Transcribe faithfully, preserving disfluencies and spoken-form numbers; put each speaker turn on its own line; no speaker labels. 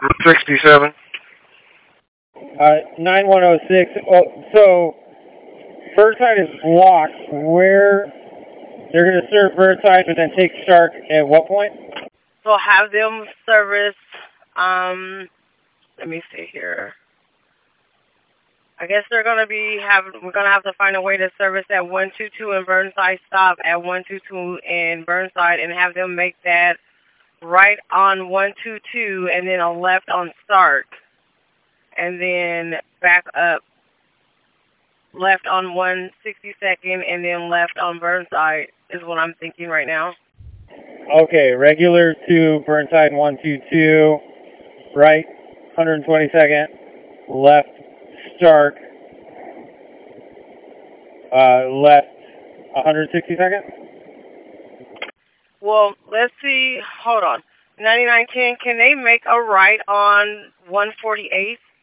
sixty-seven.
Uh, nine one oh six. Oh, so, Burnside is blocked. Where they're going to serve Burnside, but then take Stark at what point?
So have them service, um, let me see here. I guess they're going to be, have, we're going to have to find a way to service at one two two in Burnside, stop at one two two in Burnside, and have them make that right on one two two and then a left on Stark. And then back up left on one sixty-second and then left on Burnside is what I'm thinking right now.
Okay, regular to Burnside one two two, right one twenty-second, left Stark, uh, left one sixty-second?
Well, let's see, hold on. ninety-nine ten, can they make a right on one forty-eighth?